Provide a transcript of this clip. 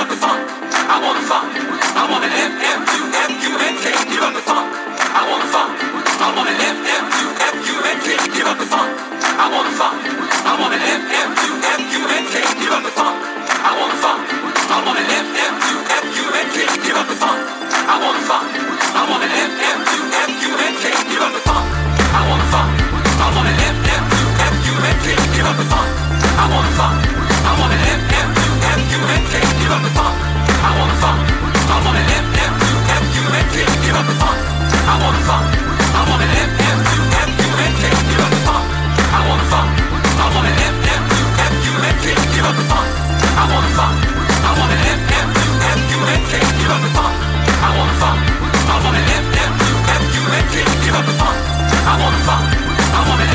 up the funk. I wanna funk. I wanna F-U-F-U-N-K, give up the funk. I wanna funk. I wanna F-U-F-U-N-K, give up the funk. I wanna funk. I wanna F-U-F-U-N-K, give up the funk. I wanna funk. I wanna F-U-F-U-N-K, give up the funk. I wanna funk. I wanna F-U-F-U-N-K, give up the funk. I wanna funk. I wanna F-U-F-U-N-K, give up the funk. I wanna funk. I wanna F-U-F-U-N-K, give up the funk. I wanna funk. I wanna F-F-U-F-U-N-K, give up the funk. I wanna funk. I wanna F-F-U-F-U-N-K, give up the funk. I wanna funk. I wanna F-F-U-F-U-N-K, give up the funk. I wanna funk. I wanna F-F-U-F-U-N-K, give up the funk. I wanna funk. I wanna F-F-U-F-U-N-K, give up the funk. I wanna funk. I wanna